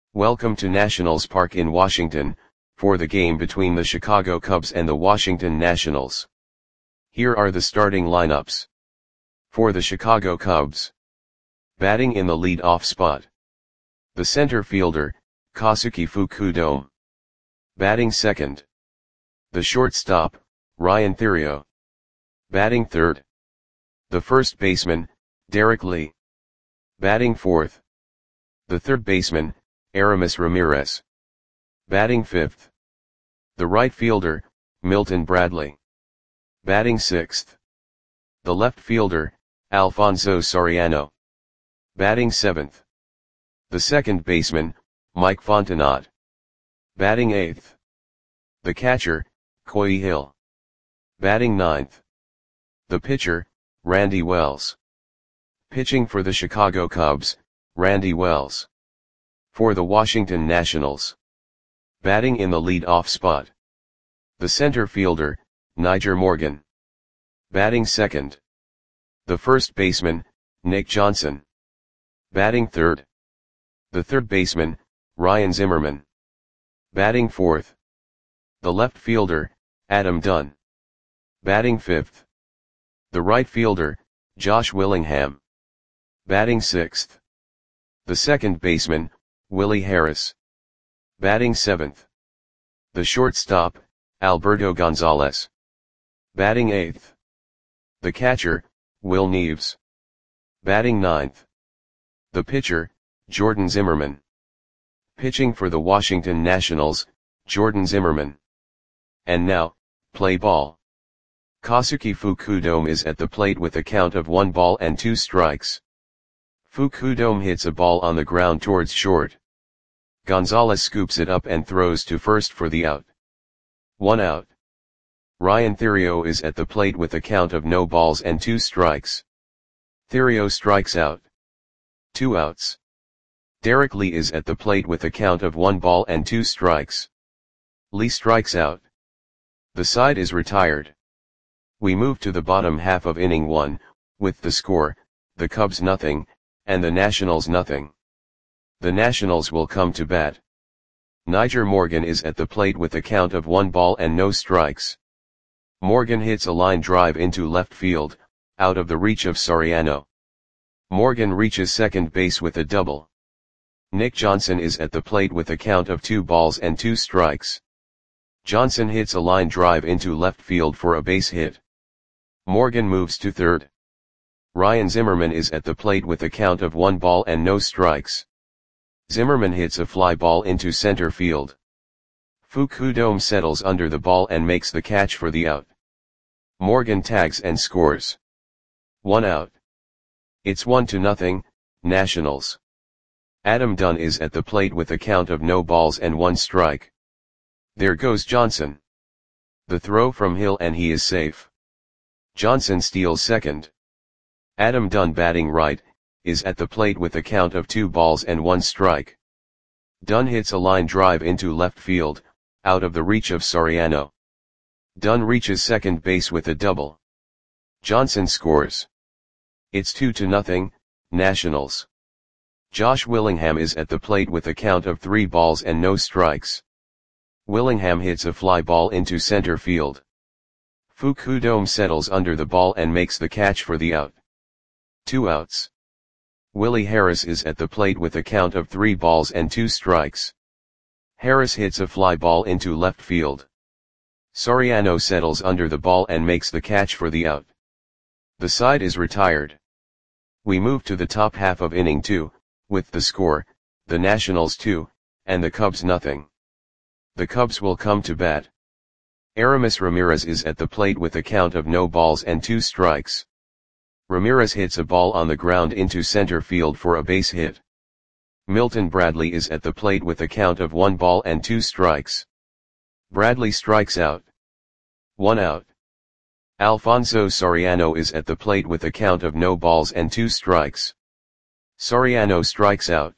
Welcome to Nationals Park in Washington, for the game between the Chicago Cubs and the Washington Nationals. Here are the starting lineups. For the Chicago Cubs. Batting in the lead-off spot. The center fielder, Kazuki Fukudome. Batting second. The shortstop, Ryan Theriot. Batting third. The first baseman, Derek Lee. Batting fourth. The third baseman, Aramis Ramirez. Batting fifth. The right fielder, Milton Bradley. Batting sixth. The left fielder, Alfonso Soriano. Batting seventh. The second baseman, Mike Fontenot. Batting eighth. The catcher, Coy Hill. Batting ninth. The pitcher, Randy Wells. Pitching for the Chicago Cubs, Randy Wells. For the Washington Nationals. Batting in the lead-off spot. The center fielder, Nyjer Morgan. Batting second. The first baseman, Nick Johnson. Batting third. The third baseman, Ryan Zimmerman. Batting fourth. The left fielder, Adam Dunn. Batting fifth. The right fielder, Josh Willingham. Batting sixth. The second baseman, Willie Harris. Batting seventh. The shortstop, Alberto Gonzalez. Batting eighth. The catcher, Will Neves. Batting ninth. The pitcher, Jordan Zimmerman. Pitching for the Washington Nationals, Jordan Zimmerman. And now, play ball. Kazuki Fukudome is at the plate with a count of 1 ball and 2 strikes. Fukudome hits a ball on the ground towards short. Gonzalez scoops it up and throws to first for the out. 1 out. Ryan Theriot is at the plate with a count of no balls and 2 strikes. Theriot strikes out. 2 outs. Derek Lee is at the plate with a count of 1 ball and 2 strikes. Lee strikes out. The side is retired. We move to the bottom half of inning 1, with the score, the Cubs nothing, and the Nationals nothing. The Nationals will come to bat. Nyjer Morgan is at the plate with a count of 1 ball and no strikes. Morgan hits a line drive into left field, out of the reach of Soriano. Morgan reaches second base with a double. Nick Johnson is at the plate with a count of 2 balls and 2 strikes. Johnson hits a line drive into left field for a base hit. Morgan moves to third. Ryan Zimmerman is at the plate with a count of 1 ball and no strikes. Zimmerman hits a fly ball into center field. Fukudome settles under the ball and makes the catch for the out. Morgan tags and scores. 1 out. It's 1-0, Nationals. Adam Dunn is at the plate with a count of no balls and 1 strike. There goes Johnson. The throw from Hill and he is safe. Johnson steals second. Adam Dunn, batting right, is at the plate with a count of 2 balls and 1 strike. Dunn hits a line drive into left field, out of the reach of Soriano. Dunn reaches second base with a double. Johnson scores. It's 2-0, Nationals. Josh Willingham is at the plate with a count of 3 balls and no strikes. Willingham hits a fly ball into center field. Fukudome settles under the ball and makes the catch for the out. 2 outs. Willie Harris is at the plate with a count of 3 balls and 2 strikes. Harris hits a fly ball into left field. Soriano settles under the ball and makes the catch for the out. The side is retired. We move to the top half of inning 2, with the score, the Nationals 2, and the Cubs nothing. The Cubs will come to bat. Aramis Ramirez is at the plate with a count of no balls and 2 strikes. Ramirez hits a ball on the ground into center field for a base hit. Milton Bradley is at the plate with a count of 1 ball and 2 strikes. Bradley strikes out. 1 out. Alfonso Soriano is at the plate with a count of no balls and 2 strikes. Soriano strikes out.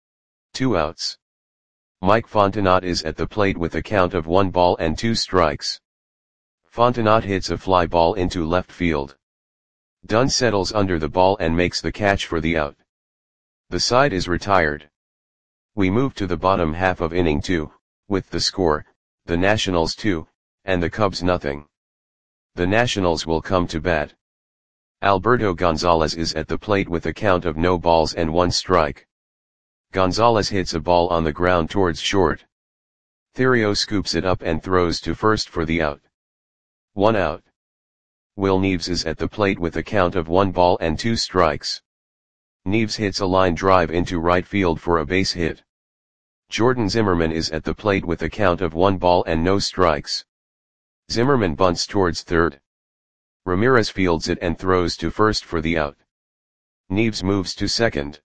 2 outs. Mike Fontenot is at the plate with a count of 1 ball and 2 strikes. Fontenot hits a fly ball into left field. Dunn settles under the ball and makes the catch for the out. The side is retired. We move to the bottom half of inning 2, with the score, the Nationals 2, and the Cubs nothing. The Nationals will come to bat. Alberto Gonzalez is at the plate with a count of no balls and 1 strike. Gonzalez hits a ball on the ground towards short. Theriot scoops it up and throws to first for the out. 1 out. Will Neves is at the plate with a count of 1 ball and 2 strikes. Neves hits a line drive into right field for a base hit. Jordan Zimmermann is at the plate with a count of 1 ball and no strikes. Zimmermann bunts towards third. Ramirez fields it and throws to first for the out. Neves moves to second.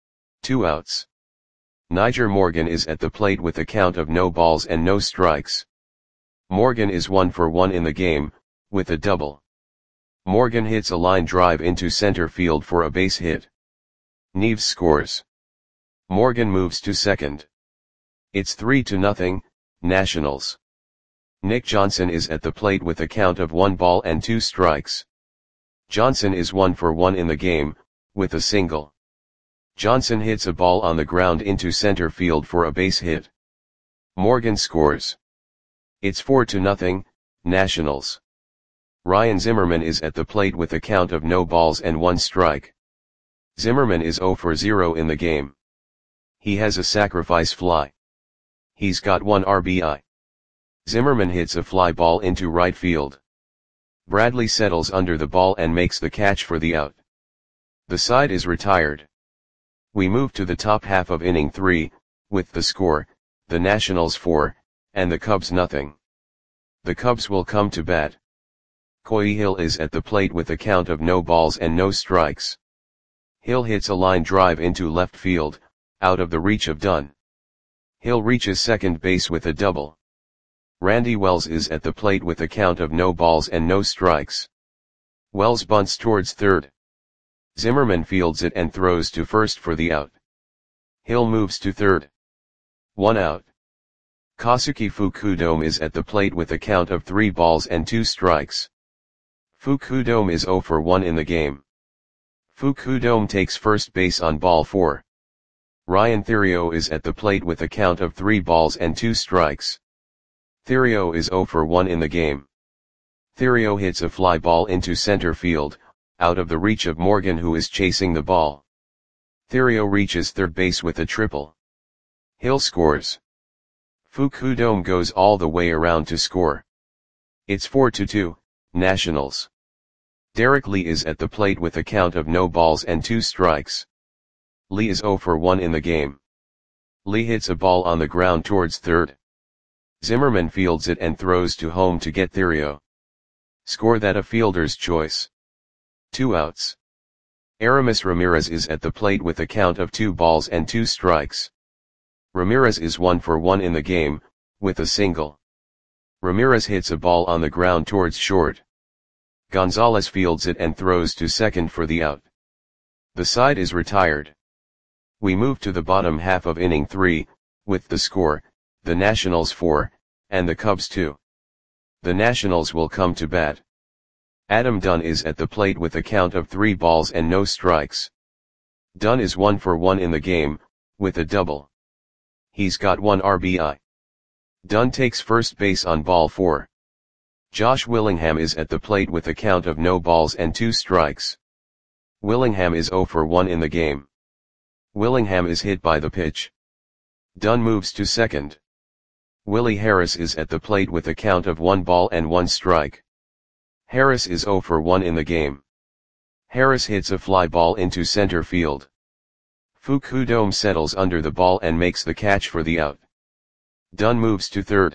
2 outs. Nyjer Morgan is at the plate with a count of no balls and no strikes. Morgan is 1 for 1 in the game, with a double. Morgan hits a line drive into center field for a base hit. Neves scores. Morgan moves to second. It's 3-0, Nationals. Nick Johnson is at the plate with a count of 1 ball and 2 strikes. Johnson is 1 for 1 in the game, with a single. Johnson hits a ball on the ground into center field for a base hit. Morgan scores. It's 4-0, Nationals. Ryan Zimmerman is at the plate with a count of no balls and 1 strike. Zimmerman is 0 for 0 in the game. He has a sacrifice fly. He's got 1 RBI. Zimmerman hits a fly ball into right field. Bradley settles under the ball and makes the catch for the out. The side is retired. We move to the top half of inning 3, with the score, the Nationals 4, and the Cubs nothing. The Cubs will come to bat. Coy Hill is at the plate with a count of no balls and no strikes. Hill hits a line drive into left field, out of the reach of Dunn. Hill reaches second base with a double. Randy Wells is at the plate with a count of no balls and no strikes. Wells bunts towards third. Zimmerman fields it and throws to first for the out. Hill moves to third. 1 out. Kosuke Fukudome is at the plate with a count of 3 balls and 2 strikes. Fukudome is 0 for 1 in the game. Fukudome takes first base on ball 4. Ryan Theriot is at the plate with a count of 3 balls and 2 strikes. Theriot is 0 for 1 in the game. Theriot hits a fly ball into center field, out of the reach of Morgan who is chasing the ball. Theriot reaches third base with a triple. Hill scores. Fukudome goes all the way around to score. It's 4-2, Nationals. Derek Lee is at the plate with a count of no balls and 2 strikes. Lee is 0 for 1 in the game. Lee hits a ball on the ground towards third. Zimmerman fields it and throws to home to get Theriot. Score that a fielder's choice. 2 outs. Aramis Ramirez is at the plate with a count of 2 balls and 2 strikes. Ramirez is 1 for 1 in the game, with a single. Ramirez hits a ball on the ground towards short. Gonzalez fields it and throws to second for the out. The side is retired. We move to the bottom half of inning 3, with the score, the Nationals 4, and the Cubs 2. The Nationals will come to bat. Adam Dunn is at the plate with a count of 3 balls and no strikes. Dunn is 1 for 1 in the game, with a double. He's got 1 RBI. Dunn takes first base on ball 4. Josh Willingham is at the plate with a count of no balls and 2 strikes. Willingham is 0 for 1 in the game. Willingham is hit by the pitch. Dunn moves to second. Willie Harris is at the plate with a count of 1 ball and 1 strike. Harris is 0 for 1 in the game. Harris hits a fly ball into center field. Fukudome settles under the ball and makes the catch for the out. Dunn moves to third.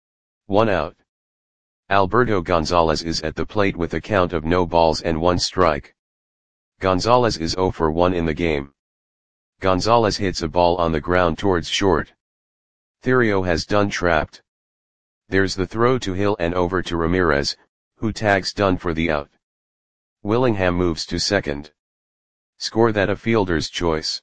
1 out. Alberto Gonzalez is at the plate with a count of no balls and 1 strike. Gonzalez is 0 for 1 in the game. Gonzalez hits a ball on the ground towards short. Theriot has Dunn trapped. There's the throw to Hill and over to Ramirez, who tags Dunn for the out. Willingham moves to second. Score that a fielder's choice.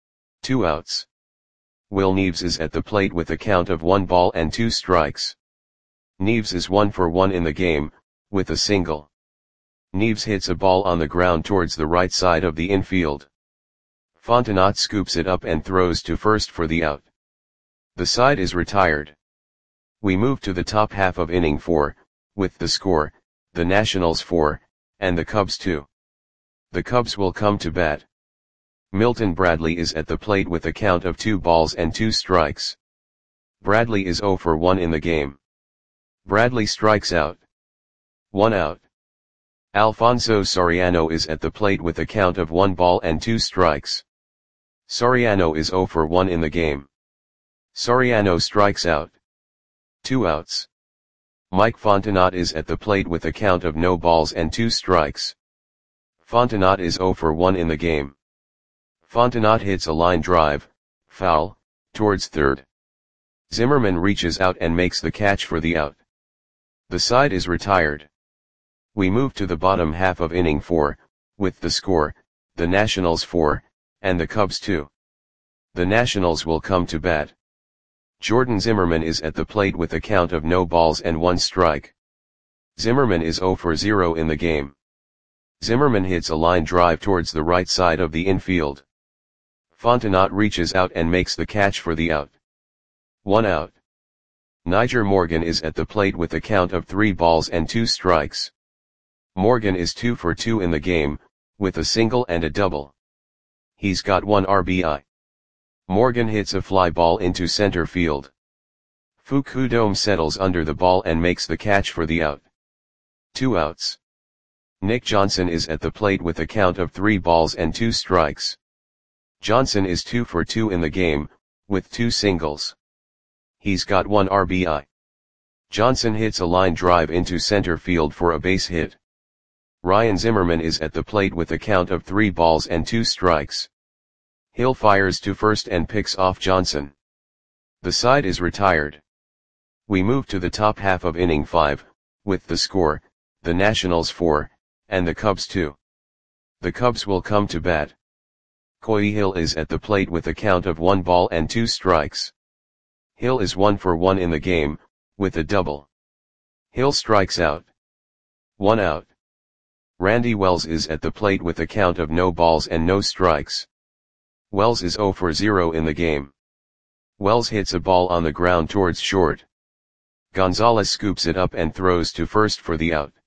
2 outs. Will Neves is at the plate with a count of 1 ball and 2 strikes. Neves is 1 for 1 in the game, with a single. Neves hits a ball on the ground towards the right side of the infield. Fontenot scoops it up and throws to first for the out. The side is retired. We move to the top half of inning 4, with the score, the Nationals 4, and the Cubs 2. The Cubs will come to bat. Milton Bradley is at the plate with a count of 2 balls and 2 strikes. Bradley is 0 for 1 in the game. Bradley strikes out. 1 out. Alfonso Soriano is at the plate with a count of 1 ball and 2 strikes. Soriano is 0 for 1 in the game. Soriano strikes out. 2 outs. Mike Fontenot is at the plate with a count of no balls and 2 strikes. Fontenot is 0 for 1 in the game. Fontenot hits a line drive, foul, towards third. Zimmerman reaches out and makes the catch for the out. The side is retired. We move to the bottom half of inning 4, with the score, the Nationals 4, and the Cubs 2. The Nationals will come to bat. Jordan Zimmerman is at the plate with a count of no balls and 1 strike. Zimmerman is 0 for 0 in the game. Zimmerman hits a line drive towards the right side of the infield. Fontenot reaches out and makes the catch for the out. 1 out. Nyjer Morgan is at the plate with a count of 3 balls and 2 strikes. Morgan is 2 for 2 in the game, with a single and a double. He's got 1 RBI. Morgan hits a fly ball into center field. Fukudome settles under the ball and makes the catch for the out. 2 outs. Nick Johnson is at the plate with a count of 3 balls and 2 strikes. Johnson is 2 for 2 in the game, with 2 singles. He's got 1 RBI. Johnson hits a line drive into center field for a base hit. Ryan Zimmerman is at the plate with a count of 3 balls and 2 strikes. Hill fires to first and picks off Johnson. The side is retired. We move to the top half of inning 5, with the score, the Nationals 4, and the Cubs 2. The Cubs will come to bat. Coy Hill is at the plate with a count of 1 ball and 2 strikes. Hill is 1 for 1 in the game, with a double. Hill strikes out. 1 out. Randy Wells is at the plate with a count of no balls and no strikes. Wells is 0 for 0 in the game. Wells hits a ball on the ground towards short. Gonzalez scoops it up and throws to first for the out.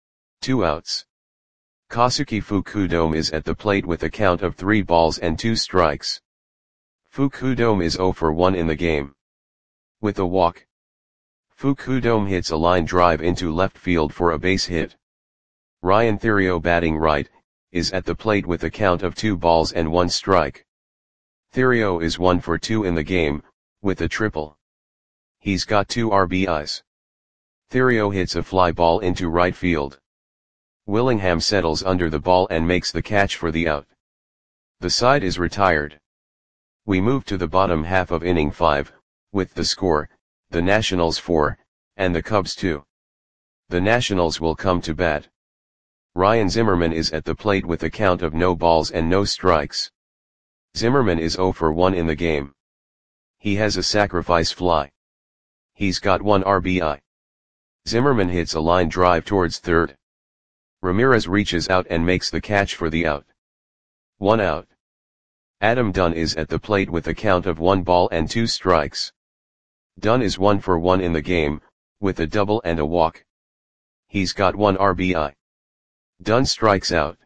2 outs. Kosuke Fukudome is at the plate with a count of 3 balls and 2 strikes. Fukudome is 0 for 1 in the game. With a walk. Fukudome hits a line drive into left field for a base hit. Ryan Theriot, batting right, is at the plate with a count of 2 balls and 1 strike. Theriot is 1 for 2 in the game, with a triple. He's got 2 RBIs. Theriot hits a fly ball into right field. Willingham settles under the ball and makes the catch for the out. The side is retired. We move to the bottom half of inning 5, with the score, the Nationals 4, and the Cubs 2. The Nationals will come to bat. Ryan Zimmerman is at the plate with a count of no balls and no strikes. Zimmerman is 0 for 1 in the game. He has a sacrifice fly. He's got 1 RBI. Zimmerman hits a line drive towards third. Ramirez reaches out and makes the catch for the out. 1 out. Adam Dunn is at the plate with a count of 1 ball and 2 strikes. Dunn is 1 for 1 in the game, with a double and a walk. He's got 1 RBI. Dunn strikes out.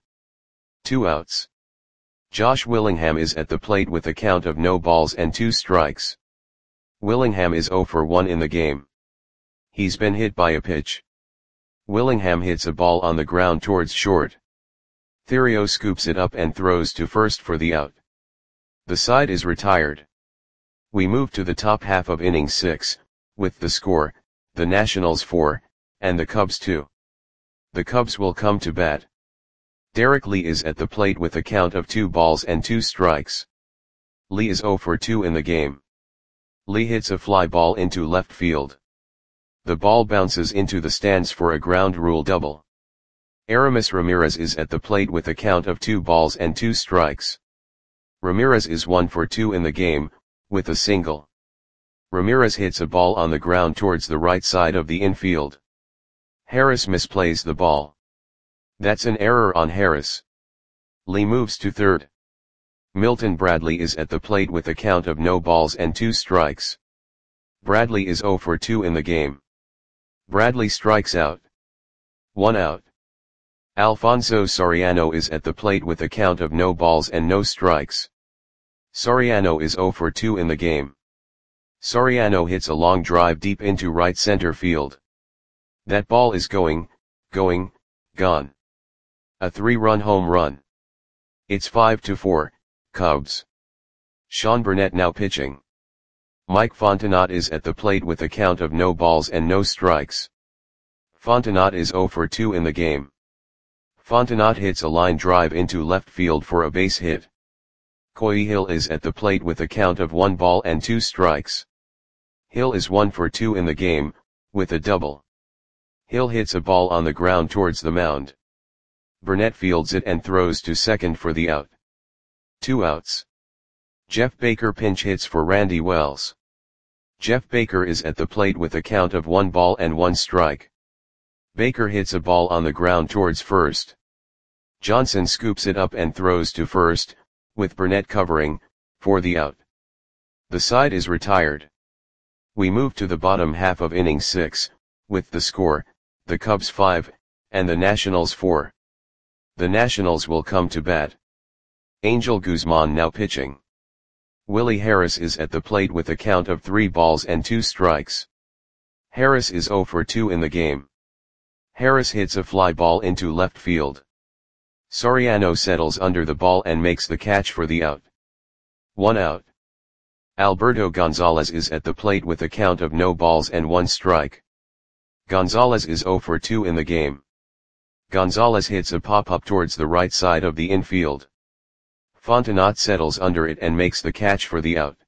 2 outs. Josh Willingham is at the plate with a count of no balls and 2 strikes. Willingham is 0 for 1 in the game. He's been hit by a pitch. Willingham hits a ball on the ground towards short. Theriot scoops it up and throws to first for the out. The side is retired. We move to the top half of inning 6, with the score, the Nationals 4, and the Cubs 2. The Cubs will come to bat. Derek Lee is at the plate with a count of 2 balls and 2 strikes. Lee is 0 for 2 in the game. Lee hits a fly ball into left field. The ball bounces into the stands for a ground rule double. Aramis Ramirez is at the plate with a count of 2 balls and 2 strikes. Ramirez is 1 for 2 in the game, with a single. Ramirez hits a ball on the ground towards the right side of the infield. Harris misplays the ball. That's an error on Harris. Lee moves to third. Milton Bradley is at the plate with a count of no balls and 2 strikes. Bradley is 0 for 2 in the game. Bradley strikes out. 1 out. Alfonso Soriano is at the plate with a count of no balls and no strikes. Soriano is 0 for 2 in the game. Soriano hits a long drive deep into right center field. That ball is gone. A 3-run home run. It's 5-4, Cubs. Sean Burnett now pitching. Mike Fontenot is at the plate with a count of no balls and no strikes. Fontenot is 0 for 2 in the game. Fontenot hits a line drive into left field for a base hit. Coy Hill is at the plate with a count of 1 ball and 2 strikes. Hill is 1 for 2 in the game, with a double. Hill hits a ball on the ground towards the mound. Burnett fields it and throws to second for the out. 2 outs. Jeff Baker pinch hits for Randy Wells. Jeff Baker is at the plate with a count of 1 ball and 1 strike. Baker hits a ball on the ground towards first. Johnson scoops it up and throws to first, with Burnett covering, for the out. The side is retired. We move to the bottom half of inning 6, with the score, the Cubs 5, and the Nationals 4. The Nationals will come to bat. Angel Guzman now pitching. Willie Harris is at the plate with a count of 3 balls and 2 strikes. Harris is 0 for 2 in the game. Harris hits a fly ball into left field. Soriano settles under the ball and makes the catch for the out. 1 out. Alberto Gonzalez is at the plate with a count of no balls and 1 strike. Gonzalez is 0 for 2 in the game. Gonzalez hits a pop-up towards the right side of the infield. Fontenot settles under it and makes the catch for the out.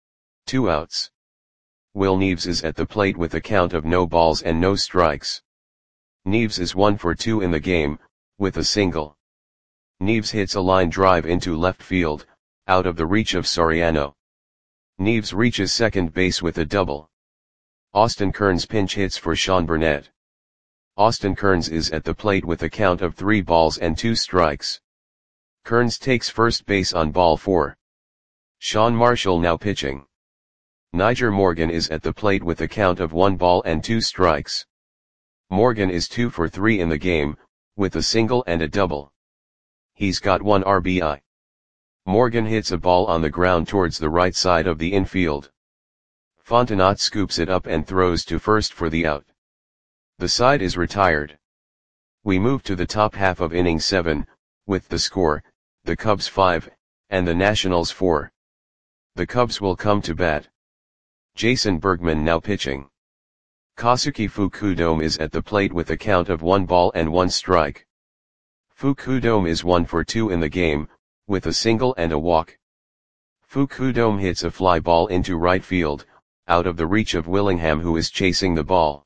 2 outs. Will Neves is at the plate with a count of no balls and no strikes. Neves is 1 for 2 in the game, with a single. Neves hits a line drive into left field, out of the reach of Soriano. Neves reaches second base with a double. Austin Kearns pinch hits for Sean Burnett. Austin Kearns is at the plate with a count of 3 balls and 2 strikes. Kearns takes first base on ball 4. Sean Marshall now pitching. Niger Morgan is at the plate with a count of 1 ball and 2 strikes. Morgan is 2 for 3 in the game, with a single and a double. He's got 1 RBI. Morgan hits a ball on the ground towards the right side of the infield. Fontenot scoops it up and throws to first for the out. The side is retired. We move to the top half of inning 7, with the score, the Cubs 5, and the Nationals 4. The Cubs will come to bat. Jason Bergman now pitching. Kazuki Fukudome is at the plate with a count of 1 ball and 1 strike. Fukudome is 1 for 2 in the game, with a single and a walk. Fukudome hits a fly ball into right field, out of the reach of Willingham, who is chasing the ball.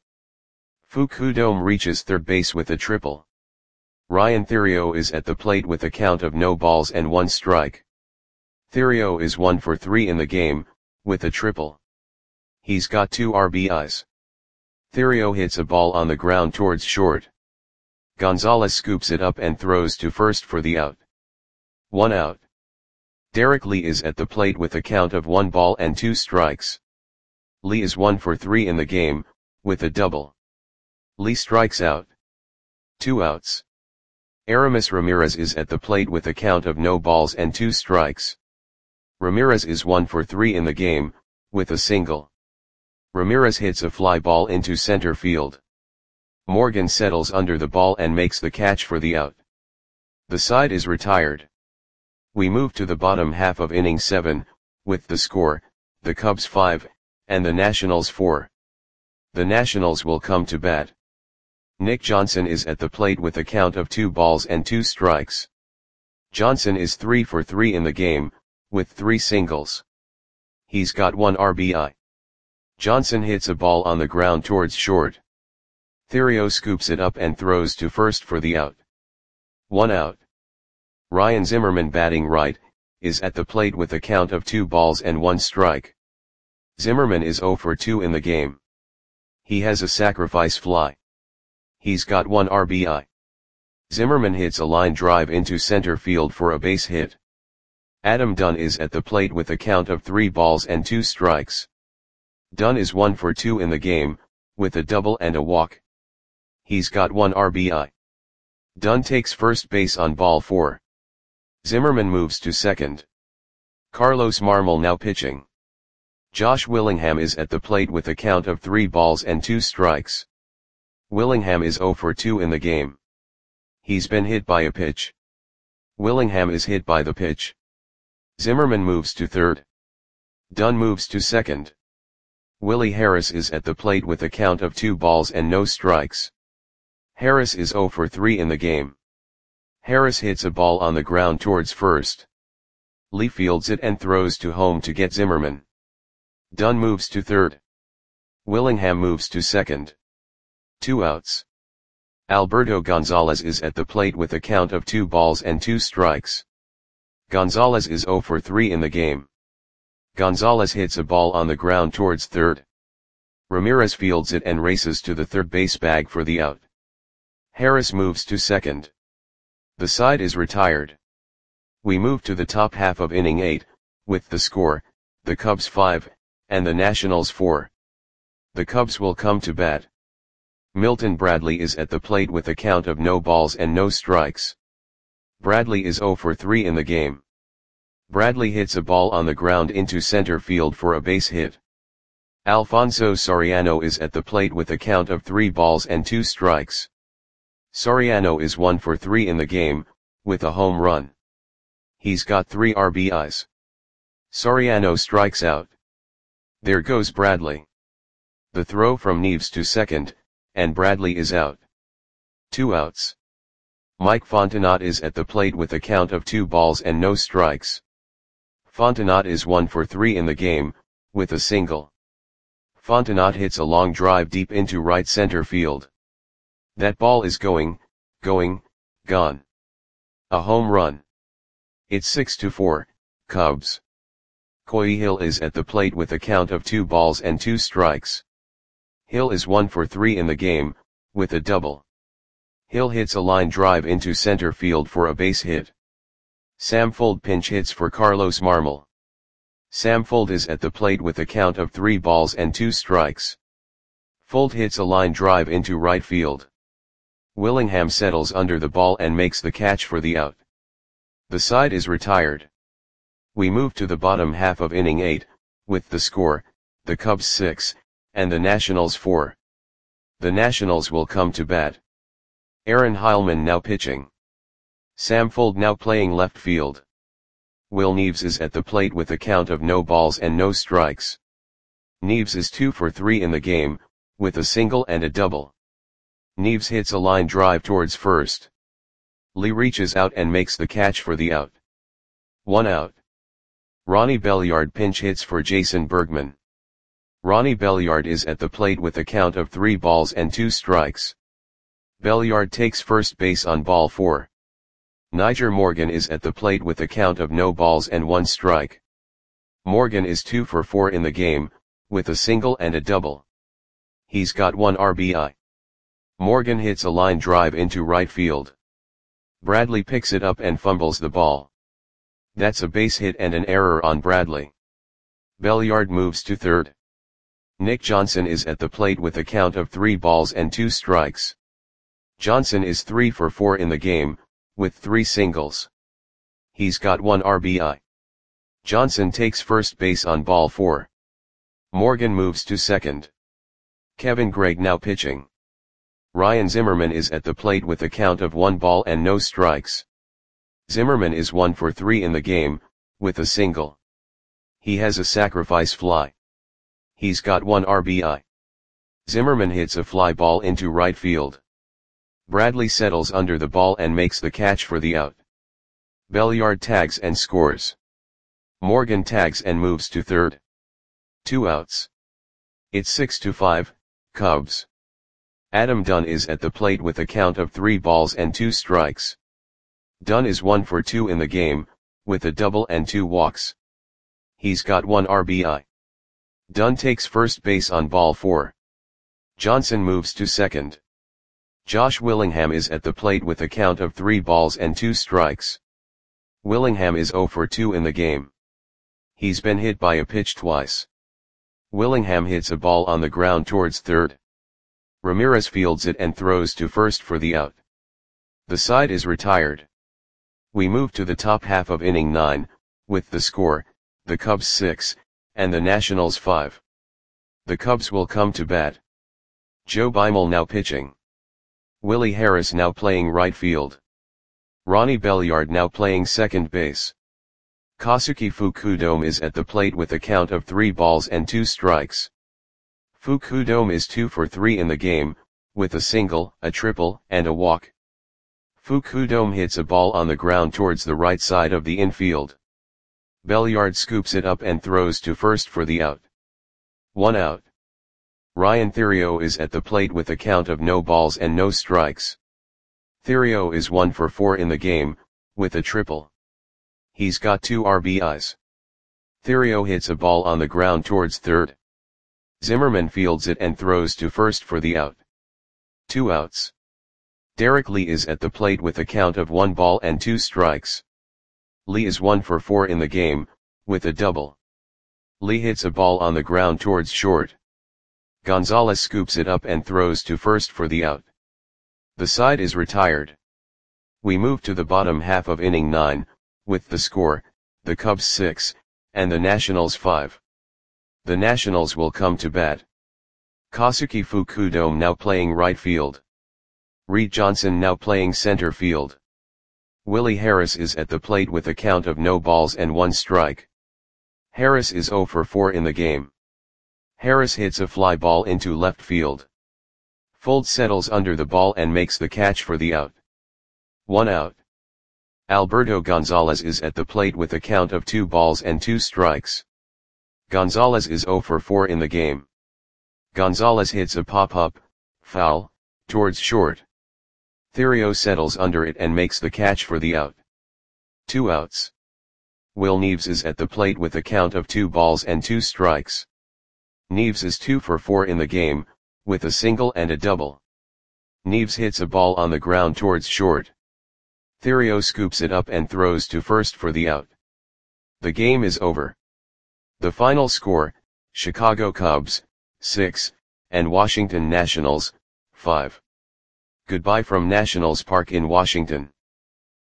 Fukudome reaches third base with a triple. Ryan Theriot is at the plate with a count of no balls and 1 strike. Theriot is 1 for 3 in the game, with a triple. He's got 2 RBIs. Theriot hits a ball on the ground towards short. Gonzalez scoops it up and throws to first for the out. 1 out. Derek Lee is at the plate with a count of 1 ball and 2 strikes. Lee is 1 for 3 in the game, with a double. Lee strikes out. 2 outs. Aramis Ramirez is at the plate with a count of no balls and 2 strikes. Ramirez is 1 for 3 in the game, with a single. Ramirez hits a fly ball into center field. Morgan settles under the ball and makes the catch for the out. The side is retired. We move to the bottom half of inning 7, with the score, the Cubs 5, and the Nationals 4. The Nationals will come to bat. Nick Johnson is at the plate with a count of 2 balls and 2 strikes. Johnson is 3 for 3 in the game, with 3 singles. He's got 1 RBI. Johnson hits a ball on the ground towards short. Theriot scoops it up and throws to first for the out. 1 out. Ryan Zimmerman, batting right, is at the plate with a count of 2 balls and 1 strike. Zimmerman is 0 for 2 in the game. He has a sacrifice fly. He's got 1 RBI. Zimmerman hits a line drive into center field for a base hit. Adam Dunn is at the plate with a count of 3 balls and 2 strikes. Dunn is 1 for 2 in the game, with a double and a walk. He's got 1 RBI. Dunn takes first base on ball 4. Zimmerman moves to second. Carlos Marmol now pitching. Josh Willingham is at the plate with a count of 3 balls and 2 strikes. Willingham is 0 for 2 in the game. He's been hit by a pitch. Willingham is hit by the pitch. Zimmerman moves to third. Dunn moves to second. Willie Harris is at the plate with a count of 2 balls and no strikes. Harris is 0 for 3 in the game. Harris hits a ball on the ground towards first. Lee fields it and throws to home to get Zimmerman. Dunn moves to third. Willingham moves to second. 2 outs. Alberto Gonzalez is at the plate with a count of 2 balls and 2 strikes. Gonzalez is 0 for 3 in the game. Gonzalez hits a ball on the ground towards third. Ramirez fields it and races to the third base bag for the out. Harris moves to second. The side is retired. We move to the top half of inning 8, with the score, the Cubs 5, and the Nationals 4. The Cubs will come to bat. Milton Bradley is at the plate with a count of no balls and no strikes. Bradley is 0 for 3 in the game. Bradley hits a ball on the ground into center field for a base hit. Alfonso Soriano is at the plate with a count of 3 balls and 2 strikes. Soriano is 1 for 3 in the game, with a home run. He's got 3 RBIs. Soriano strikes out. There goes Bradley. The throw from Neves to second, and Bradley is out. 2 outs. Mike Fontenot is at the plate with a count of 2 balls and no strikes. Fontenot is 1 for 3 in the game, with a single. Fontenot hits a long drive deep into right center field. That ball is going, gone. A home run. It's 6-4, Cubs. Coy Hill is at the plate with a count of 2 balls and 2 strikes. Hill is 1 for 3 in the game, with a double. Hill hits a line drive into center field for a base hit. Sam Fuld pinch hits for Carlos Marmol. Sam Fuld is at the plate with a count of 3 balls and 2 strikes. Fuld hits a line drive into right field. Willingham settles under the ball and makes the catch for the out. The side is retired. We move to the bottom half of inning 8, with the score, the Cubs 6, and the Nationals 4. The Nationals will come to bat. Aaron Heilman now pitching. Sam Fuld now playing left field. Will Neves is at the plate with a count of no balls and no strikes. Neves is 2 for 3 in the game, with a single and a double. Neves hits a line drive towards first. Lee reaches out and makes the catch for the out. 1 out. Ronnie Belliard pinch hits for Jason Bergman. Ronnie Belliard is at the plate with a count of 3 balls and 2 strikes. Belliard takes first base on ball 4. Niger Morgan is at the plate with a count of no balls and 1 strike. Morgan is 2 for 4 in the game, with a single and a double. He's got 1 RBI. Morgan hits a line drive into right field. Bradley picks it up and fumbles the ball. That's a base hit and an error on Bradley. Belliard moves to third. Nick Johnson is at the plate with a count of 3 balls and 2 strikes. Johnson is 3 for 4 in the game, with 3 singles. He's got 1 RBI. Johnson takes first base on ball 4. Morgan moves to second. Kevin Gregg now pitching. Ryan Zimmerman is at the plate with a count of 1 ball and no strikes. Zimmerman is 1 for 3 in the game, with a single. He has a sacrifice fly. He's got 1 RBI. Zimmerman hits a fly ball into right field. Bradley settles under the ball and makes the catch for the out. Belliard tags and scores. Morgan tags and moves to third. 2 outs. It's 6-5, Cubs. Adam Dunn is at the plate with a count of 3 balls and 2 strikes. Dunn is 1 for 2 in the game, with a double and 2 walks. He's got 1 RBI. Dunn takes first base on ball 4. Johnson moves to second. Josh Willingham is at the plate with a count of 3 balls and 2 strikes. Willingham is 0 for 2 in the game. He's been hit by a pitch twice. Willingham hits a ball on the ground towards third. Ramirez fields it and throws to first for the out. The side is retired. We move to the top half of inning 9, with the score, the Cubs 6, and the Nationals 5. The Cubs will come to bat. Joe Beimel now pitching. Willie Harris now playing right field. Ronnie Belliard now playing second base. Kazuki Fukudome is at the plate with a count of 3 balls and 2 strikes. Fukudome is 2 for 3 in the game, with a single, a triple, and a walk. Fukudome hits a ball on the ground towards the right side of the infield. Belliard scoops it up and throws to first for the out. 1 out. Ryan Theriot is at the plate with a count of no balls and no strikes. Theriot is 1 for 4 in the game, with a triple. He's got 2 RBIs. Theriot hits a ball on the ground towards third. Zimmerman fields it and throws to first for the out. 2 outs. Derek Lee is at the plate with a count of 1 ball and 2 strikes. Lee is 1 for 4 in the game, with a double. Lee hits a ball on the ground towards short. Gonzalez scoops it up and throws to first for the out. The side is retired. We move to the bottom half of inning 9, with the score, the Cubs 6, and the Nationals 5. The Nationals will come to bat. Kazuki Fukudome now playing right field. Reed Johnson now playing center field. Willie Harris is at the plate with a count of no balls and 1 strike. Harris is 0 for 4 in the game. Harris hits a fly ball into left field. Fold settles under the ball and makes the catch for the out. 1 out. Alberto Gonzalez is at the plate with a count of 2 balls and 2 strikes. Gonzalez is 0 for 4 in the game. Gonzalez hits a pop-up, foul, towards short. Theriot settles under it and makes the catch for the out. 2 outs. Will Neves is at the plate with a count of 2 balls and 2 strikes. Neves is 2 for 4 in the game, with a single and a double. Neves hits a ball on the ground towards short. Theriot scoops it up and throws to first for the out. The game is over. The final score, Chicago Cubs, 6, and Washington Nationals, 5. Goodbye from Nationals Park in Washington.